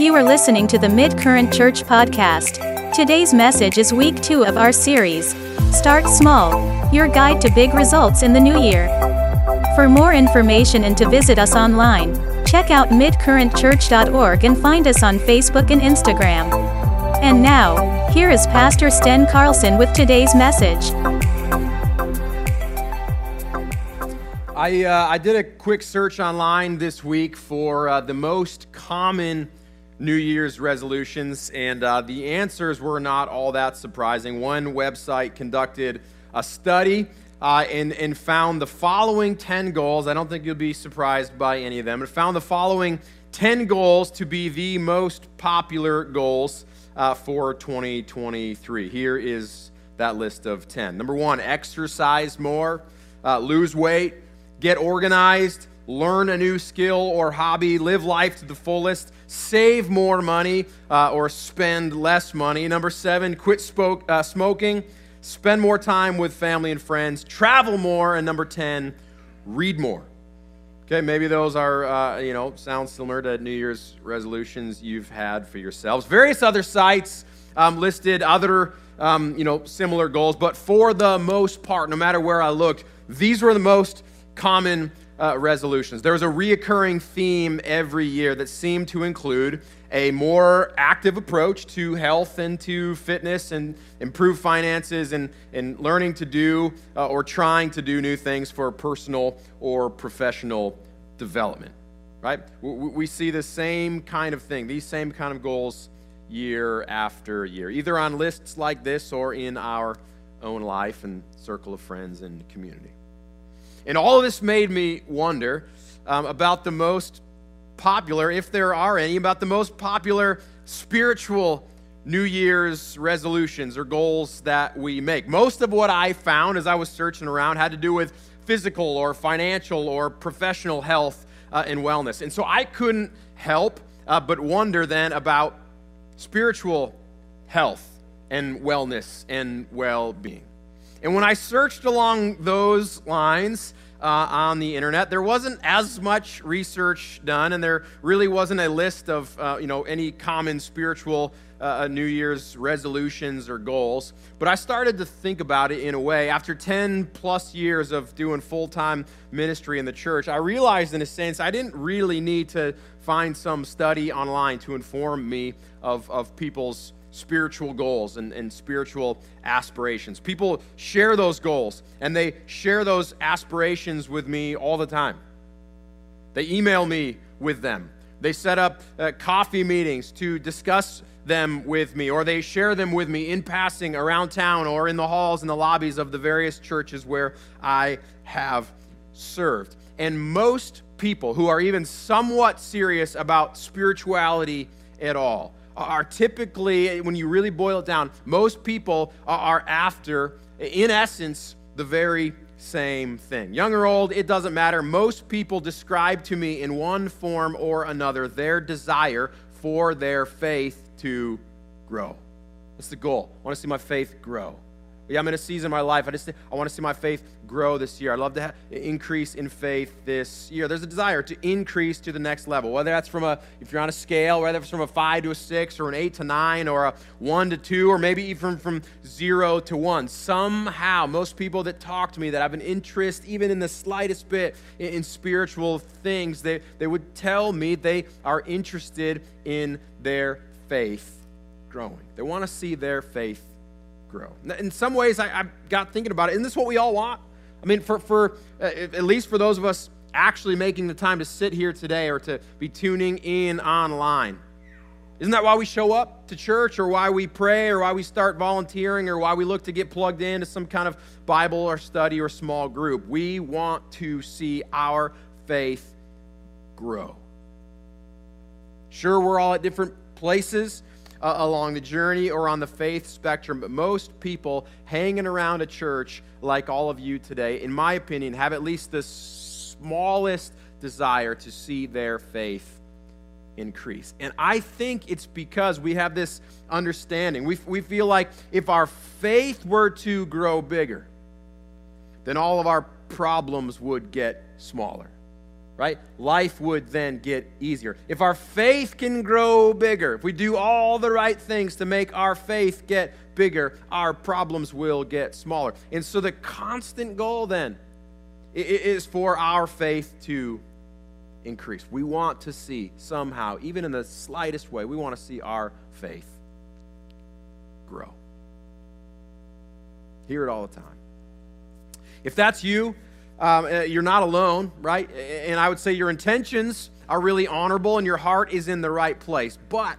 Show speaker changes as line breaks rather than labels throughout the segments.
You are listening to the Mid-Current Church podcast. Today's message is week 2 of our series, Start Small, your guide to big results in the new year. For more information and to visit us online, check out midcurrentchurch.org and find us on Facebook and Instagram. And now, here is Pastor Sten Carlson with today's message.
I did a quick search online this week for the most common New Year's resolutions, and the answers were not all that surprising. One website conducted a study and found the following 10 goals. I don't think you'll be surprised by any of them. It found the following 10 goals to be the most popular goals for 2023. Here is that list of 10. Number 1, exercise more, lose weight, get organized, learn a new skill or hobby, live life to the fullest, save more money or spend less money. Number 7, quit smoking, spend more time with family and friends, travel more. And number 10, read more. Okay, maybe those are, sound similar to New Year's resolutions you've had for yourselves. Various other sites listed other, similar goals, but for the most part, no matter where I looked, these were the most common resolutions. There was a reoccurring theme every year that seemed to include a more active approach to health and to fitness and improve finances and learning to do or trying to do new things for personal or professional development, right? We see the same kind of thing, these same kind of goals year after year, either on lists like this or in our own life and circle of friends and community. And all of this made me wonder about the most popular, if there are any, about the most popular spiritual New Year's resolutions or goals that we make. Most of what I found as I was searching around had to do with physical or financial or professional health and wellness. And so I couldn't help but wonder then about spiritual health and wellness and well-being. And when I searched along those lines on the internet, there wasn't as much research done, and there really wasn't a list of any common spiritual New Year's resolutions or goals. But I started to think about it in a way. After 10 plus years of doing full-time ministry in the church, I realized in a sense I didn't really need to find some study online to inform me of people's spiritual goals and spiritual aspirations. People share those goals and they share those aspirations with me all the time. They email me with them. They set up coffee meetings to discuss them with me, or they share them with me in passing around town or in the halls and the lobbies of the various churches where I have served. And most people who are even somewhat serious about spirituality at all are typically, when you really boil it down, most people are after, in essence, the very same thing. Young or old, it doesn't matter. Most people describe to me in one form or another their desire for their faith to grow. That's the goal. I want to see my faith grow. Yeah, I'm in a season of my life. I want to see my faith grow this year. I'd love to increase in faith this year. There's a desire to increase to the next level, whether that's if you're on a scale, whether it's from a 5 to a 6 or an 8 to 9 or a 1 to 2 or maybe even from 0 to 1. Somehow, most people that talk to me that have an interest, even in the slightest bit, in spiritual things, they would tell me they are interested in their faith growing. They want to see their faith grow. In some ways, I got thinking about it. Isn't this what we all want? I mean, for at least for those of us actually making the time to sit here today or to be tuning in online. Isn't that why we show up to church, or why we pray, or why we start volunteering, or why we look to get plugged into some kind of Bible or study or small group? We want to see our faith grow. Sure, we're all at different places along the journey or on the faith spectrum, but most people hanging around a church like all of you today, in my opinion, have at least the smallest desire to see their faith increase. And I think it's because we have this understanding. We feel like if our faith were to grow bigger, then all of our problems would get smaller. right? Life would then get easier. If our faith can grow bigger, if we do all the right things to make our faith get bigger, our problems will get smaller. And so the constant goal then is for our faith to increase. We want to see somehow, even in the slightest way, we want to see our faith grow. Hear it all the time. If that's you, you're not alone, right? And I would say your intentions are really honorable and your heart is in the right place. But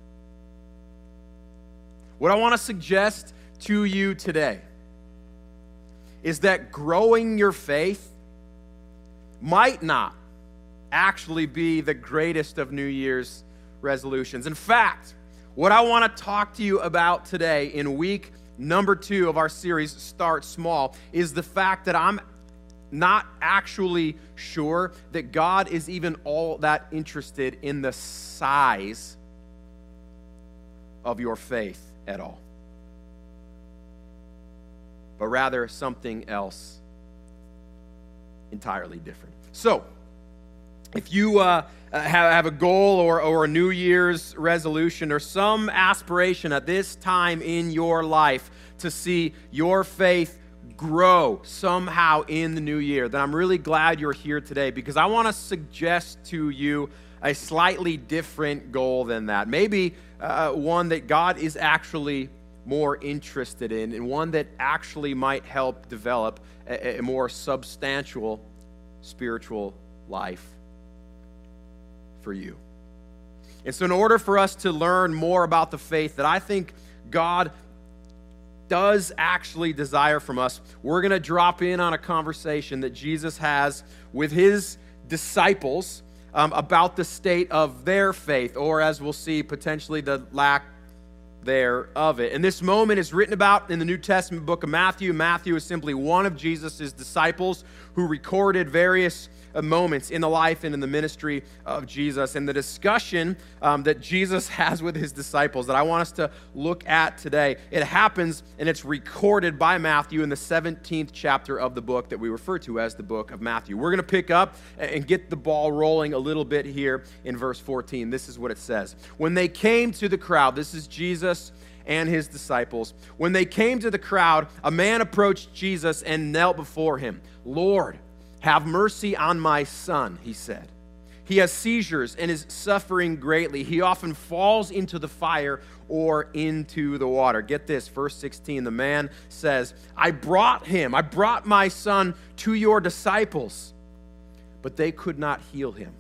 what I want to suggest to you today is that growing your faith might not actually be the greatest of New Year's resolutions. In fact, what I want to talk to you about today in week number 2 of our series, Start Small, is the fact that I'm not actually sure that God is even all that interested in the size of your faith at all, but rather something else entirely different. So, if you have a goal or a New Year's resolution or some aspiration at this time in your life to see your faith grow somehow in the new year, then I'm really glad you're here today, because I want to suggest to you a slightly different goal than that. Maybe one that God is actually more interested in, and one that actually might help develop a more substantial spiritual life for you. And so in order for us to learn more about the faith that I think God does actually desire from us, we're going to drop in on a conversation that Jesus has with his disciples about the state of their faith, or as we'll see, potentially the lack thereof it. And this moment is written about in the New Testament book of Matthew. Matthew is simply one of Jesus' disciples who recorded various moments in the life and in the ministry of Jesus. And the discussion that Jesus has with his disciples that I want us to look at today, it happens and it's recorded by Matthew in the 17th chapter of the book that we refer to as the book of Matthew. We're going to pick up and get the ball rolling a little bit here in verse 14. This is what it says. When they came to the crowd, this is Jesus and his disciples. When they came to the crowd, a man approached Jesus and knelt before him. "Lord, have mercy on my son," he said. "He has seizures and is suffering greatly. He often falls into the fire or into the water." Get this, verse 16. The man says, I brought my son to your disciples, but they could not heal him."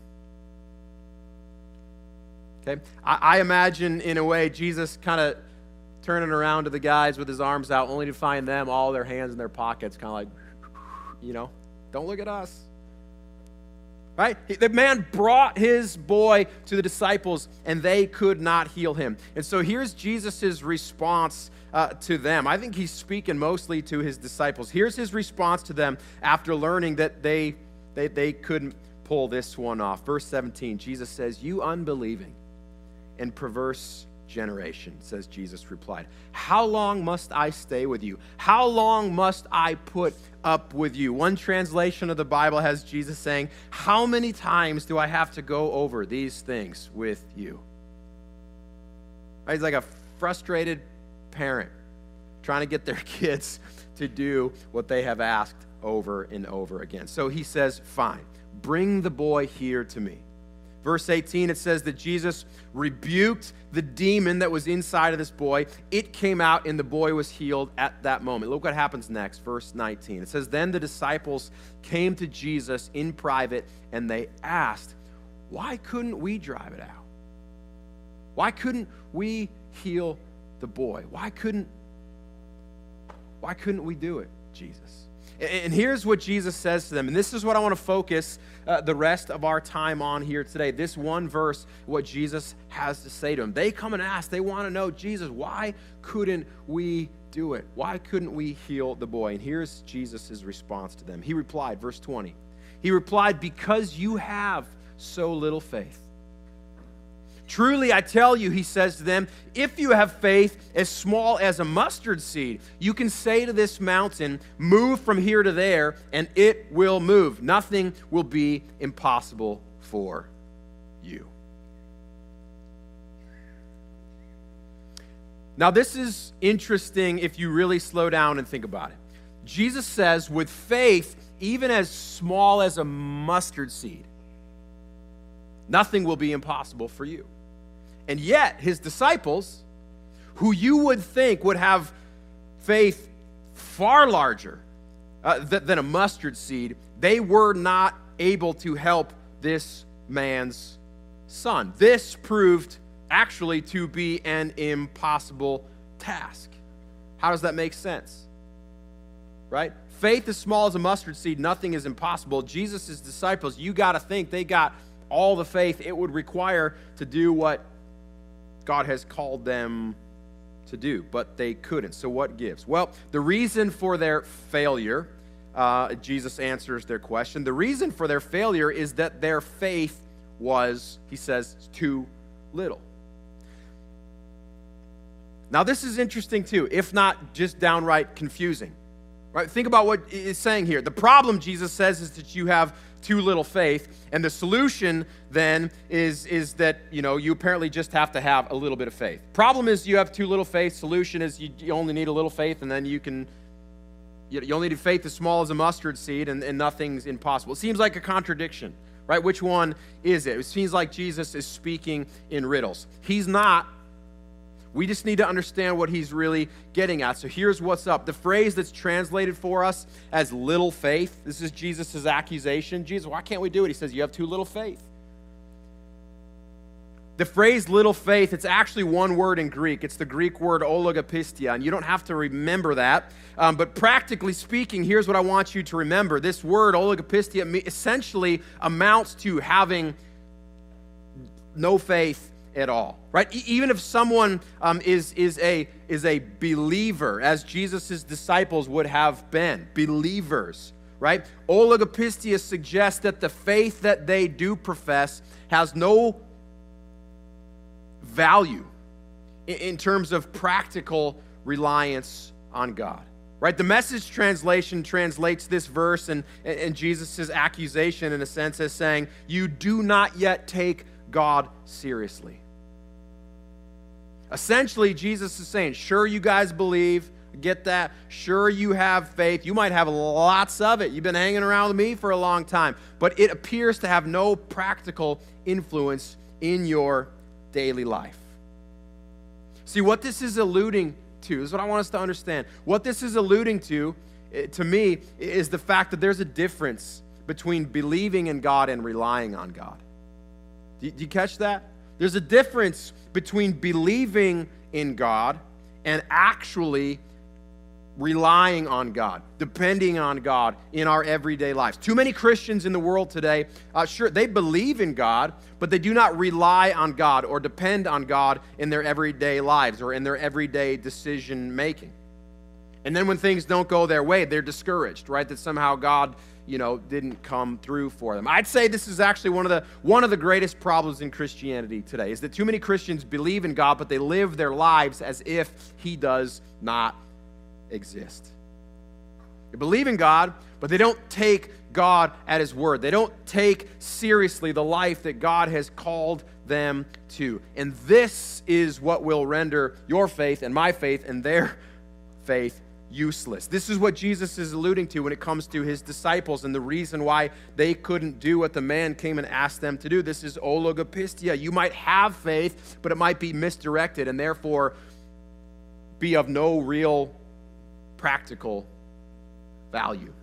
Okay, I imagine in a way Jesus kind of turning around to the guys with his arms out, only to find them all their hands in their pockets, kind of like, don't look at us. Right? The man brought his boy to the disciples, and they could not heal him. And so here's Jesus' response to them. I think he's speaking mostly to his disciples. Here's his response to them after learning that they couldn't pull this one off. Verse 17, Jesus says, "You unbelieving and perverse generation," says Jesus replied, "how long must I stay with you? How long must I put up with you?" One translation of the Bible has Jesus saying, "How many times do I have to go over these things with you?" Right? He's like a frustrated parent trying to get their kids to do what they have asked over and over again. So he says, "Fine, bring the boy here to me." Verse 18, it says that Jesus rebuked the demon that was inside of this boy. It came out and the boy was healed at that moment. Look what happens next, verse 19. It says, "Then the disciples came to Jesus in private and they asked, 'Why couldn't we drive it out? Why couldn't we heal the boy? Why couldn't we do it, Jesus?'" And here's what Jesus says to them, and this is what I want to focus the rest of our time on here today. This one verse, what Jesus has to say to them. They come and ask, they want to know, "Jesus, why couldn't we do it? Why couldn't we heal the boy?" And here's Jesus' response to them. He replied, verse 20, he replied, "Because you have so little faith. Truly, I tell you, he says to them, if you have faith as small as a mustard seed, you can say to this mountain, move from here to there, and it will move. Nothing will be impossible for you. Now, this is interesting if you really slow down and think about it. Jesus says, with faith, even as small as a mustard seed, nothing will be impossible for you. And yet, his disciples, who you would think would have faith far larger than a mustard seed, they were not able to help this man's son. This proved actually to be an impossible task. How does that make sense? Right? Faith as small as a mustard seed, nothing is impossible. Jesus' disciples, you got to think they got all the faith it would require to do what God has called them to do, but they couldn't. So what gives? Well, the reason for their failure, Jesus answers their question. The reason for their failure is that their faith was, he says, too little. Now, this is interesting too, if not just downright confusing. Right? Think about what it's saying here. The problem, Jesus says, is that you have too little faith, and the solution then is that you apparently just have to have a little bit of faith. Problem is you have too little faith. Solution is you only need a little faith, and then you only need faith as small as a mustard seed, and nothing's impossible. It seems like a contradiction, right? Which one is it? It seems like Jesus is speaking in riddles. He's not. We just need to understand what he's really getting at. So here's what's up. The phrase that's translated for us as little faith, this is Jesus' accusation. Jesus, why can't we do it? He says, you have too little faith. The phrase little faith, it's actually one word in Greek. It's the Greek word oligopistia, and you don't have to remember that. But practically speaking, here's what I want you to remember. This word oligopistia essentially amounts to having no faith at all, right? Even if someone is a believer, as Jesus' disciples would have been, believers, right? Oligopistia suggests that the faith that they do profess has no value in terms of practical reliance on God, right? The Message translation translates this verse and Jesus' accusation in a sense as saying, you do not yet take God seriously. Essentially, Jesus is saying, sure, you guys believe, get that. Sure, you have faith. You might have lots of it. You've been hanging around with me for a long time. But it appears to have no practical influence in your daily life. See, what this is alluding to, this is what I want us to understand. What this is alluding to me, is the fact that there's a difference between believing in God and relying on God. Do you catch that? There's a difference between believing in God and actually relying on God, depending on God in our everyday lives. Too many Christians in the world today, sure, they believe in God, but they do not rely on God or depend on God in their everyday lives or in their everyday decision making. And then when things don't go their way, they're discouraged, right? That somehow God didn't come through for them. I'd say this is actually one of the greatest problems in Christianity today, is that too many Christians believe in God, but they live their lives as if he does not exist. They believe in God, but they don't take God at his word. They don't take seriously the life that God has called them to. And this is what will render your faith and my faith and their faith useless. This is what Jesus is alluding to when it comes to his disciples and the reason why they couldn't do what the man came and asked them to do. This is oligopistia. You might have faith, but it might be misdirected and therefore be of no real practical value.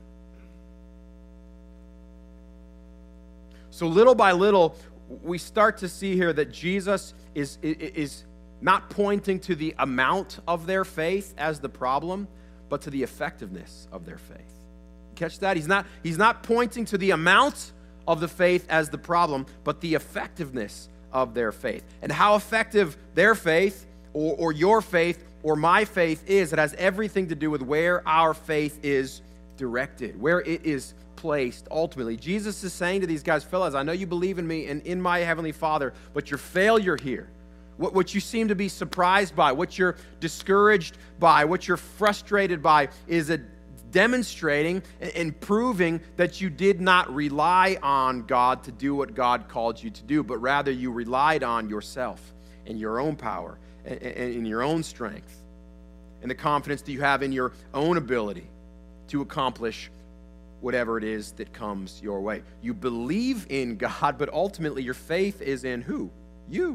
So little by little, we start to see here that Jesus is not pointing to the amount of their faith as the problem, but to the effectiveness of their faith. Catch that? He's not pointing to the amount of the faith as the problem, but the effectiveness of their faith. And how effective their faith or your faith or my faith is, it has everything to do with where our faith is directed, where it is placed ultimately. Jesus is saying to these guys, fellas, I know you believe in me and in my Heavenly Father, but your failure here, what you seem to be surprised by, what you're discouraged by, what you're frustrated by, is demonstrating and proving that you did not rely on God to do what God called you to do, but rather you relied on yourself and your own power and in your own strength and the confidence that you have in your own ability to accomplish whatever it is that comes your way. You believe in God, but ultimately your faith is in who? You.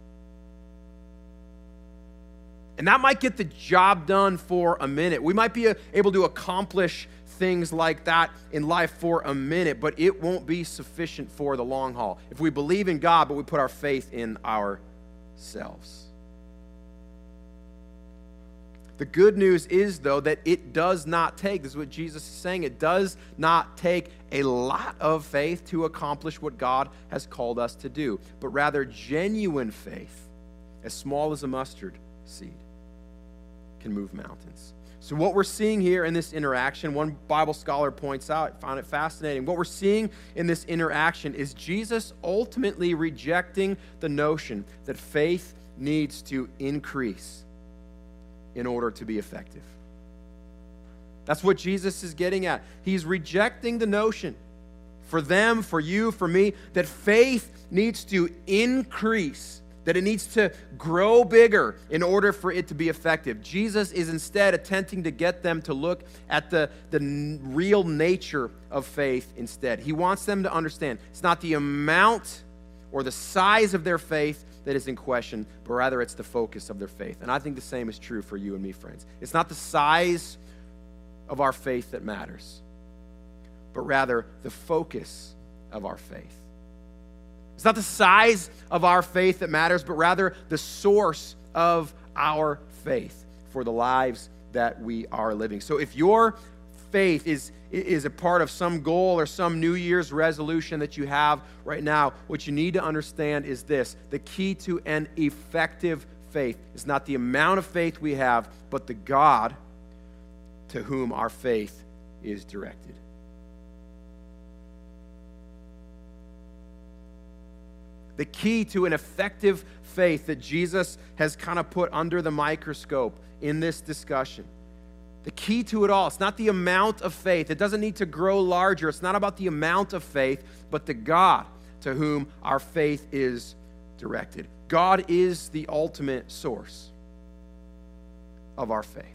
And that might get the job done for a minute. We might be able to accomplish things like that in life for a minute, but it won't be sufficient for the long haul. If we believe in God, but we put our faith in ourselves. The good news is, though, that it does not take, this is what Jesus is saying, it does not take a lot of faith to accomplish what God has called us to do, but rather genuine faith, as small as a mustard seed, can move mountains. So what we're seeing here in this interaction, one Bible scholar points out, I found it fascinating, what we're seeing in this interaction is Jesus ultimately rejecting the notion that faith needs to increase in order to be effective. That's what Jesus is getting at. He's rejecting the notion for them, for you, for me, that faith needs to increase, that it needs to grow bigger in order for it to be effective. Jesus is instead attempting to get them to look at the real nature of faith instead. He wants them to understand it's not the amount or the size of their faith that is in question, but rather it's the focus of their faith. And I think the same is true for you and me, friends. It's not the size of our faith that matters, but rather the focus of our faith. It's not the size of our faith that matters, but rather the source of our faith for the lives that we are living. So if your faith is a part of some goal or some New Year's resolution that you have right now, what you need to understand is this: the key to an effective faith is not the amount of faith we have, but the God to whom our faith is directed. The key to an effective faith that Jesus has kind of put under the microscope in this discussion, the key to it all, it's not the amount of faith. It doesn't need to grow larger. It's not about the amount of faith, but the God to whom our faith is directed. God is the ultimate source of our faith.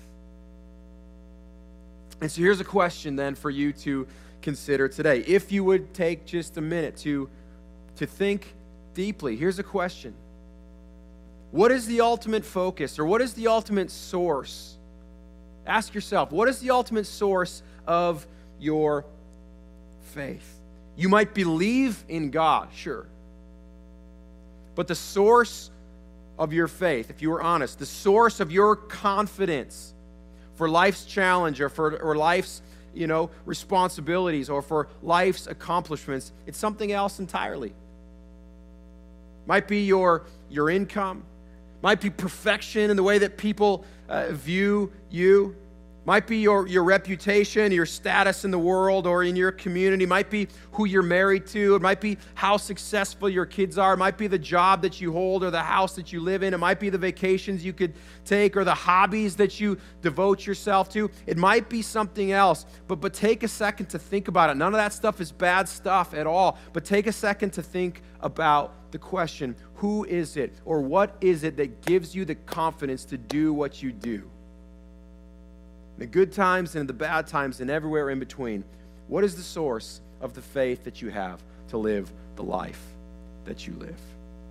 And so here's a question then for you to consider today. If you would take just a minute to think deeply, here's a question. What is the ultimate focus, or what is the ultimate source? Ask yourself, what is the ultimate source of your faith? You might believe in God, sure. But the source of your faith, if you were honest, the source of your confidence for life's challenge or life's responsibilities or for life's accomplishments, it's something else entirely. Might be your income. Might be perfection in the way that people view you. Might be your reputation, your status in the world or in your community. Might be who you're married to. It might be how successful your kids are. It might be the job that you hold or the house that you live in. It might be the vacations you could take or the hobbies that you devote yourself to. It might be something else. But take a second to think about it. None of that stuff is bad stuff at all. But take a second to think about the question, who is it or what is it that gives you the confidence to do what you do? In the good times and in the bad times and everywhere in between, what is the source of the faith that you have to live the life that you live?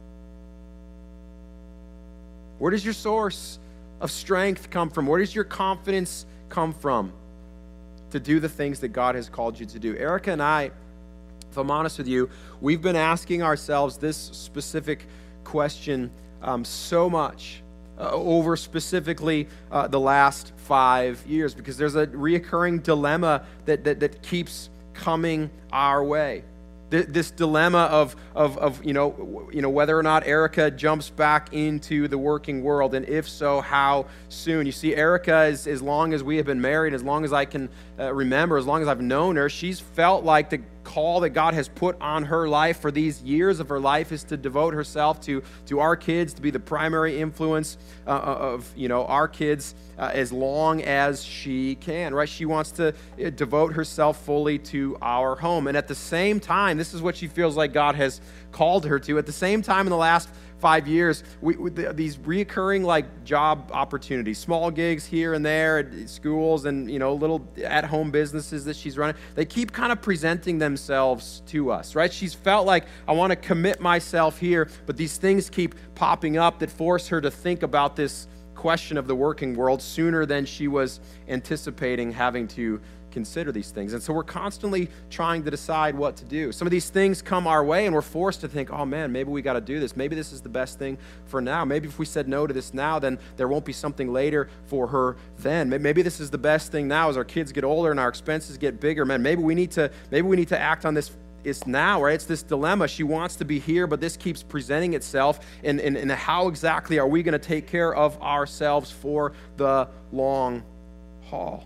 Where does your source of strength come from? Where does your confidence come from to do the things that God has called you to do? Erica and I, if I'm honest with you, we've been asking ourselves this specific question so much over specifically the last 5 years, because there's a reoccurring dilemma that keeps coming our way. this dilemma of whether or not Erica jumps back into the working world, and if so, how soon. You see, Erica, as long as we have been married, as long as I can remember, as long as I've known her, she's felt like the call that God has put on her life for these years of her life is to devote herself to our kids, to be the primary influence of our kids as long as she can, right? She wants to devote herself fully to our home. And at the same time, this is what she feels like God has called her to. At the same time, in the last 5 years, these reoccurring like job opportunities, small gigs here and there at schools and little at-home businesses that she's running, they keep kind of presenting themselves to us, right? She's felt like, I want to commit myself here, but these things keep popping up that force her to think about this question of the working world sooner than she was anticipating having to consider these things. And so we're constantly trying to decide what to do. Some of these things come our way and we're forced to think, oh man, maybe we got to do this. Maybe this is the best thing for now. Maybe if we said no to this now, then there won't be something later for her then. Maybe this is the best thing now as our kids get older and our expenses get bigger. Man, maybe we need to act on this. It's now, right? It's this dilemma. She wants to be here, but this keeps presenting itself. And how exactly are we going to take care of ourselves for the long haul?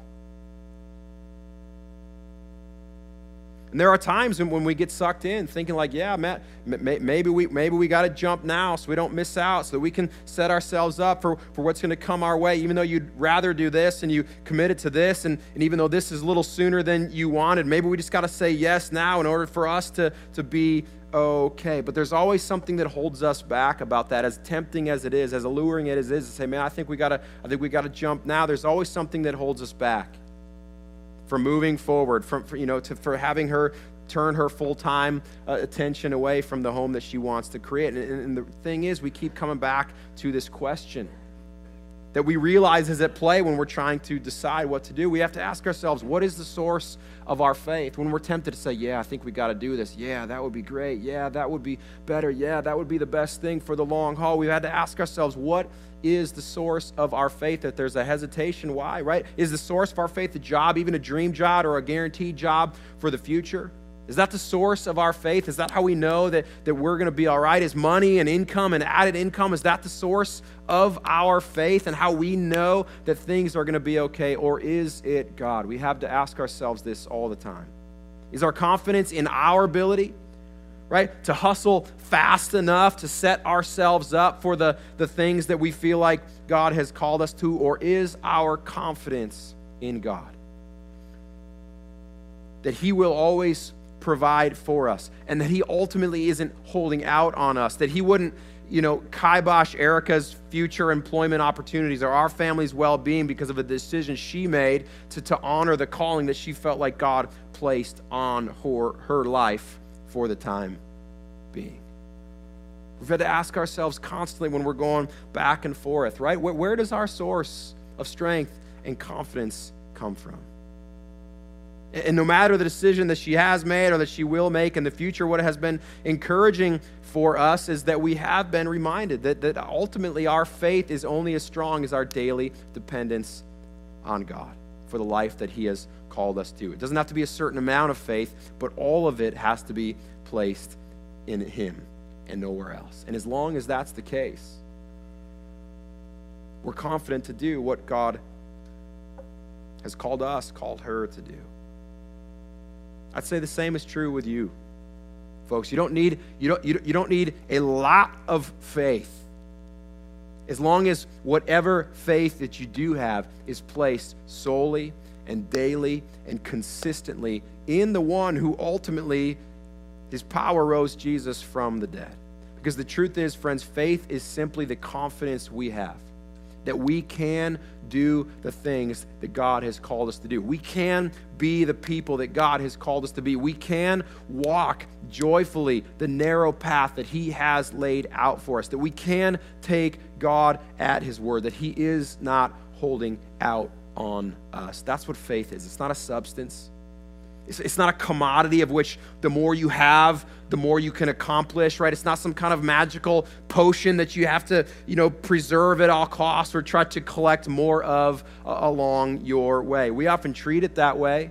And there are times when we get sucked in, thinking like, yeah, Matt, maybe we got to jump now so we don't miss out, so that we can set ourselves up for what's going to come our way, even though you'd rather do this and you committed to this, and even though this is a little sooner than you wanted, maybe we just got to say yes now in order for us to be okay. But there's always something that holds us back about that, as tempting as it is, as alluring as it is, to say, man, I think we got to jump now. There's always something that holds us back from moving forward, for having her turn her full-time attention away from the home that she wants to create. And the thing is, we keep coming back to this question that we realize is at play when we're trying to decide what to do. We have to ask ourselves, what is the source of our faith? When we're tempted to say, yeah, I think we got to do this. Yeah, that would be great. Yeah, that would be better. Yeah, that would be the best thing for the long haul. We've had to ask ourselves, what is the source of our faith? That there's a hesitation. Why, right? Is the source of our faith a job, even a dream job or a guaranteed job for the future? Is that the source of our faith? Is that how we know that we're going to be all right? Is money and income and added income, is that the source of our faith and how we know that things are going to be okay? Or is it God? We have to ask ourselves this all the time. Is our confidence in our ability, right, to hustle fast enough to set ourselves up for the things that we feel like God has called us to? Or is our confidence in God, that He will always provide for us, and that He ultimately isn't holding out on us, that He wouldn't, kibosh Erica's future employment opportunities or our family's well-being because of a decision she made to honor the calling that she felt like God placed on her life for the time being. We've had to ask ourselves constantly when we're going back and forth, right? Where does our source of strength and confidence come from? And no matter the decision that she has made or that she will make in the future, what has been encouraging for us is that we have been reminded that ultimately our faith is only as strong as our daily dependence on God for the life that He has called us to. It doesn't have to be a certain amount of faith, but all of it has to be placed in Him and nowhere else. And as long as that's the case, we're confident to do what God has called her to do. I'd say the same is true with you, folks. You don't need a lot of faith, as long as whatever faith that you do have is placed solely and daily and consistently in the one who ultimately, His power rose Jesus from the dead. Because the truth is, friends, faith is simply the confidence we have that we can do the things that God has called us to do. We can be the people that God has called us to be. We can walk joyfully the narrow path that He has laid out for us, that we can take God at His word, that He is not holding out on us. That's what faith is. It's not a substance. It's not a commodity of which the more you have, the more you can accomplish, right? It's not some kind of magical potion that you have to, preserve at all costs or try to collect more of along your way. We often treat it that way,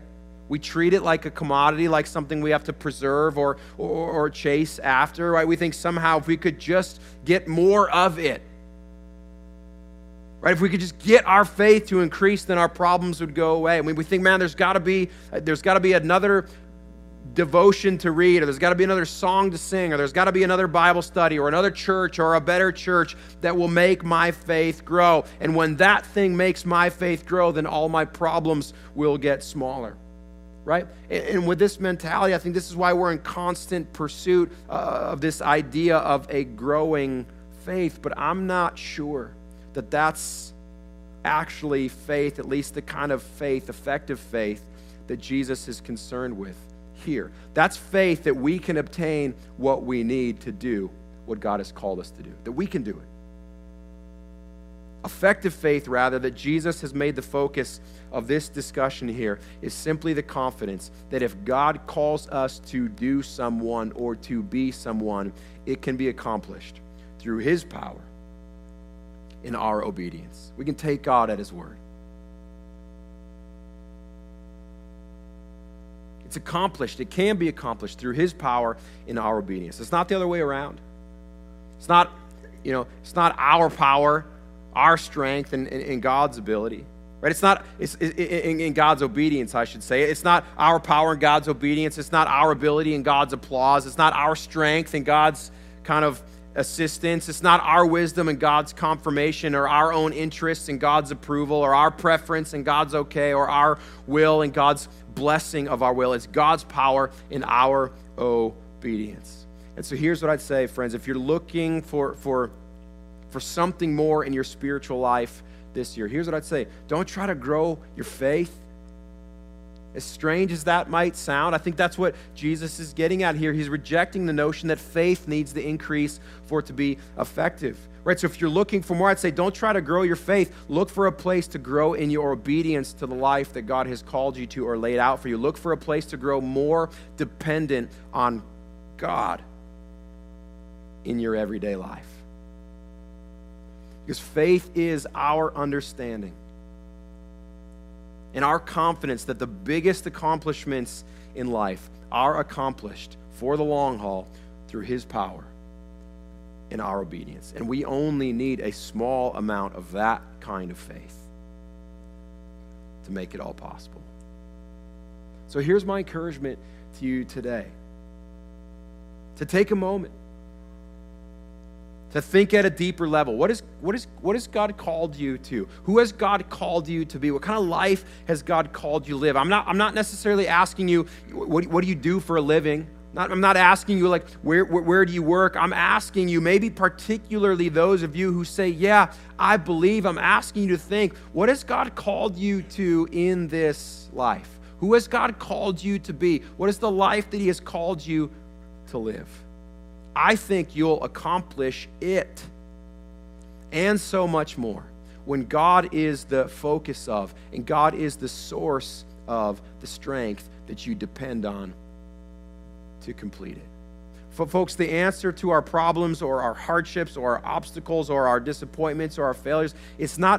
We treat it like a commodity, like something we have to preserve or chase after, right? We think somehow if we could just get more of it, right? If we could just get our faith to increase, then our problems would go away. I mean, we think, man, there's got to be another devotion to read, or there's got to be another song to sing, or there's got to be another Bible study, or another church, or a better church that will make my faith grow. And when that thing makes my faith grow, then all my problems will get smaller. Right? And with this mentality, I think this is why we're in constant pursuit of this idea of a growing faith. But I'm not sure that that's actually faith, at least the kind of faith, effective faith, that Jesus is concerned with here. That's faith that we can obtain what we need to do what God has called us to do, that we can do it. Effective faith, rather, that Jesus has made the focus of this discussion here is simply the confidence that if God calls us to do someone or to be someone, it can be accomplished through His power in our obedience. We can take God at His word. It's accomplished. It can be accomplished through His power in our obedience. It's not the other way around. It's not our power, our strength, and God's ability, right? It's in God's obedience, I should say. It's not our power and God's obedience. It's not our ability and God's applause. It's not our strength and God's kind of assistance. It's not our wisdom and God's confirmation, or our own interests and God's approval, or our preference and God's okay, or our will and God's blessing of our will. It's God's power in our obedience. And so here's what I'd say, friends. If you're looking for something more in your spiritual life this year, here's what I'd say. Don't try to grow your faith. As strange as that might sound, I think that's what Jesus is getting at here. He's rejecting the notion that faith needs to increase for it to be effective. Right? So if you're looking for more, I'd say don't try to grow your faith. Look for a place to grow in your obedience to the life that God has called you to or laid out for you. Look for a place to grow more dependent on God in your everyday life. Because faith is our understanding and our confidence that the biggest accomplishments in life are accomplished for the long haul through His power and our obedience. And we only need a small amount of that kind of faith to make it all possible. So here's my encouragement to you today. To take a moment to think at a deeper level. What has God called you to? Who has God called you to be? What kind of life has God called you to live? I'm not necessarily asking you, what do you do for a living? I'm not asking you, like, where do you work? I'm asking you, maybe particularly those of you who say, yeah, I believe. I'm asking you to think, what has God called you to in this life? Who has God called you to be? What is the life that He has called you to live? I think you'll accomplish it and so much more when God is the focus of and God is the source of the strength that you depend on to complete it. For folks, the answer to our problems or our hardships or our obstacles or our disappointments or our failures, it's not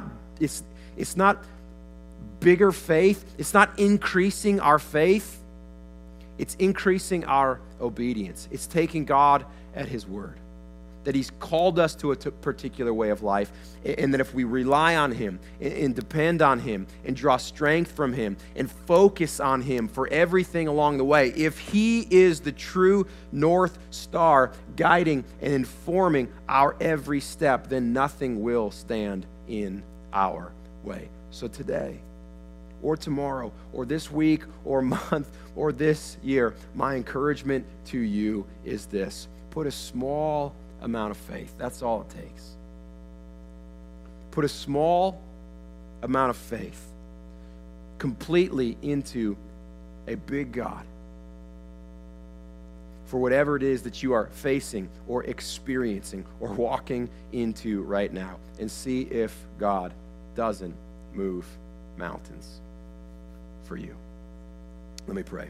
bigger faith. It's not increasing our faith. It's increasing our obedience. It's taking God at His word, that He's called us to a particular way of life, and that if we rely on Him and depend on Him and draw strength from Him and focus on Him for everything along the way, if He is the true North Star guiding and informing our every step, then nothing will stand in our way. So today, or tomorrow, or this week, or month, or this year, my encouragement to you is this. Put a small amount of faith. That's all it takes. Put a small amount of faith completely into a big God for whatever it is that you are facing or experiencing or walking into right now, and see if God doesn't move mountains for you. Let me pray.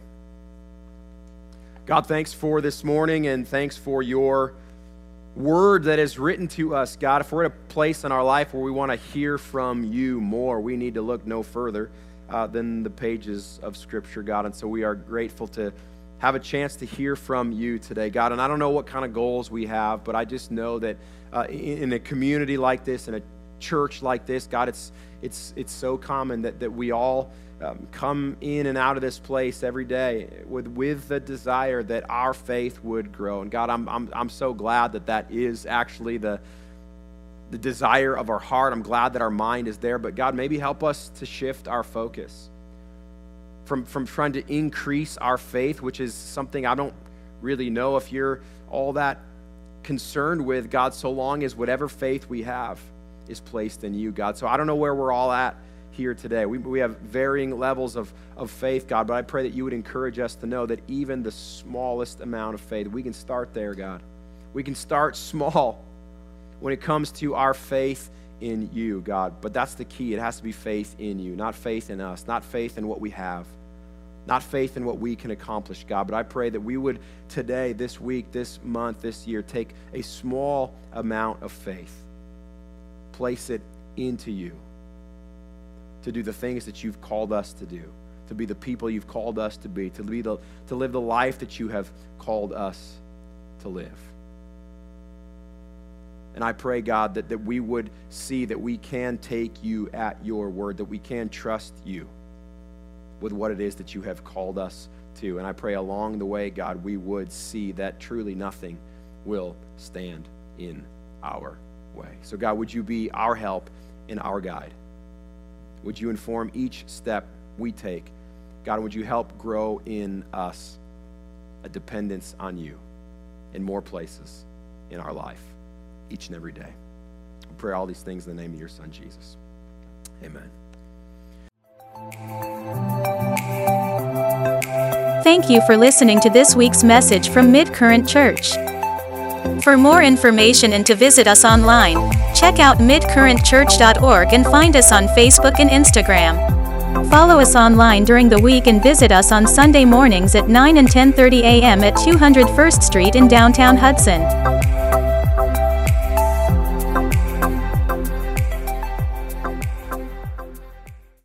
God, thanks for this morning, and thanks for your word that is written to us. God, if we're at a place in our life where we want to hear from you more, we need to look no further than the pages of Scripture, God. And so we are grateful to have a chance to hear from you today, God. And I don't know what kind of goals we have, but I just know that in a community like this, in a church like this, God, it's so common that we all come in and out of this place every day with the desire that our faith would grow. And God, I'm so glad that is actually the desire of our heart. I'm glad that our mind is there. But God, maybe help us to shift our focus from trying to increase our faith, which is something I don't really know if you're all that concerned with, God, so long as whatever faith we have is placed in you, God. So I don't know where we're all at here today. We have varying levels of faith, God, but I pray that you would encourage us to know that even the smallest amount of faith, we can start there, God. We can start small when it comes to our faith in you, God. But that's the key. It has to be faith in you, not faith in us, not faith in what we have, not faith in what we can accomplish, God. But I pray that we would today, this week, this month, this year, take a small amount of faith, place it into you, to do the things that you've called us to do, to be the people you've called us to be, to live the life that you have called us to live. And I pray, God, that we would see that we can take you at your word, that we can trust you with what it is that you have called us to. And I pray along the way, God, we would see that truly nothing will stand in our way. So, God, would you be our help and our guide? Would you inform each step we take? God, would you help grow in us a dependence on you in more places in our life each and every day? We pray all these things in the name of your Son, Jesus. Amen.
Thank you for listening to this week's message from Mid-Current Church. For more information and to visit us online, check out midcurrentchurch.org and find us on Facebook and Instagram. Follow us online during the week and visit us on Sunday mornings at 9 and 10:30 a.m. at 200 First Street in downtown Hudson.